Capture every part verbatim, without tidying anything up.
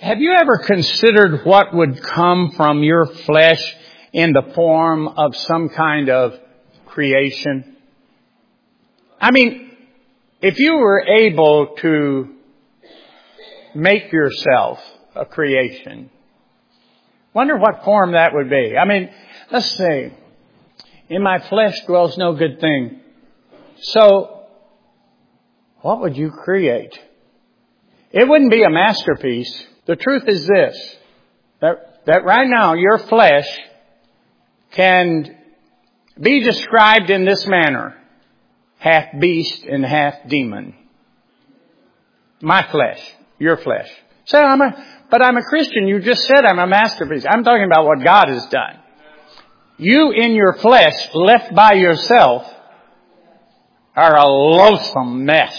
Have you ever considered what would come from your flesh in the form of some kind of creation? I mean, if you were able to make yourself a creation, wonder what form that would be. I mean, let's say, in my flesh dwells no good thing. So, what would you create? It wouldn't be a masterpiece. The truth is this, that, that right now your flesh can be described in this manner. Half beast and half demon. My flesh, your flesh. So I'm a, but I'm a Christian. You just said I'm a masterpiece. I'm talking about what God has done. You in your flesh, left by yourself, are a loathsome mess.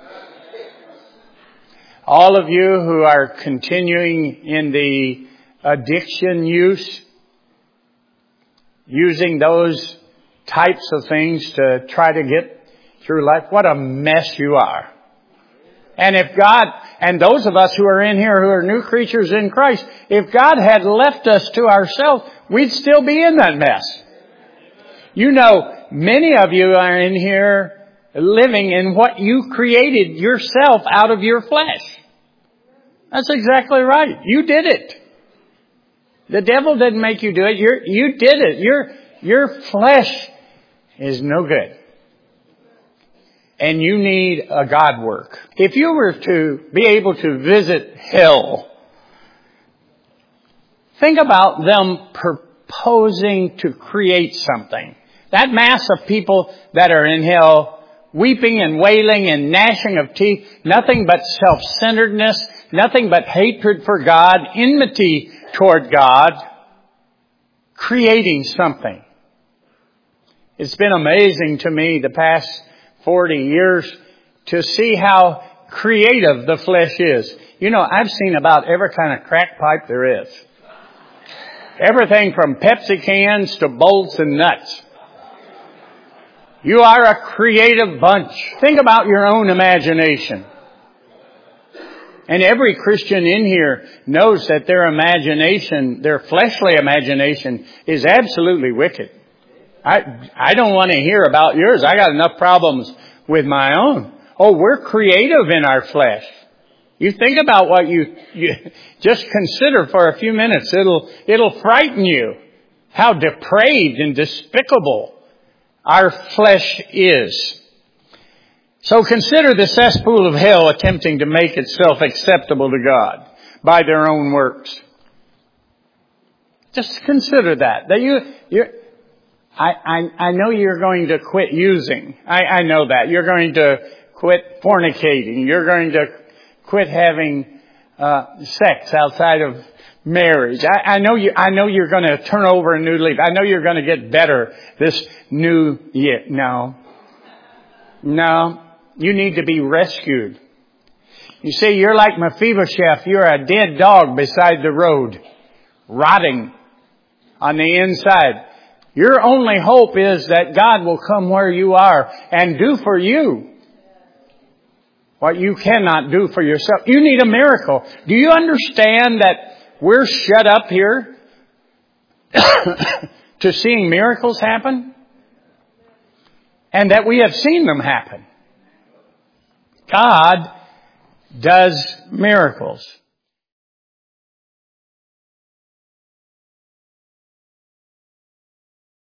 All of you who are continuing in the addiction use, using those types of things to try to get through life, what a mess you are. And if God, and those of us who are in here who are new creatures in Christ, if God had left us to ourselves, we'd still be in that mess. You know, many of you are in here living in what you created yourself out of your flesh. That's exactly right. You did it. The devil didn't make you do it. You're, you did it. Your, your flesh is no good. And you need a God work. If you were to be able to visit hell, think about them proposing to create something. That mass of people that are in hell, weeping and wailing and gnashing of teeth, nothing but self-centeredness, nothing but hatred for God, enmity toward God, creating something. It's been amazing to me the past forty years to see how creative the flesh is. You know, I've seen about every kind of crack pipe there is. Everything from Pepsi cans to bolts and nuts. You are a creative bunch. Think about your own imagination. And every Christian in here knows that their imagination, their fleshly imagination, is absolutely wicked. I I don't want to hear about yours. I got enough problems with my own. Oh, we're creative in our flesh. You think about what you, you just consider for a few minutes. It'll it'll frighten you how depraved and despicable our flesh is. So consider the cesspool of hell attempting to make itself acceptable to God by their own works. Just consider that. That you you I, I, I know you're going to quit using. I, I know that. You're going to quit fornicating. You're going to quit having uh, sex outside of marriage. I, I know you. I know you're going to turn over a new leaf. I know you're going to get better this new year. No, no. You need to be rescued. You see, you're like Mephibosheth. You're a dead dog beside the road, rotting on the inside. Your only hope is that God will come where you are and do for you what you cannot do for yourself. You need a miracle. Do you understand that we're shut up here to seeing miracles happen? And that we have seen them happen. God does miracles.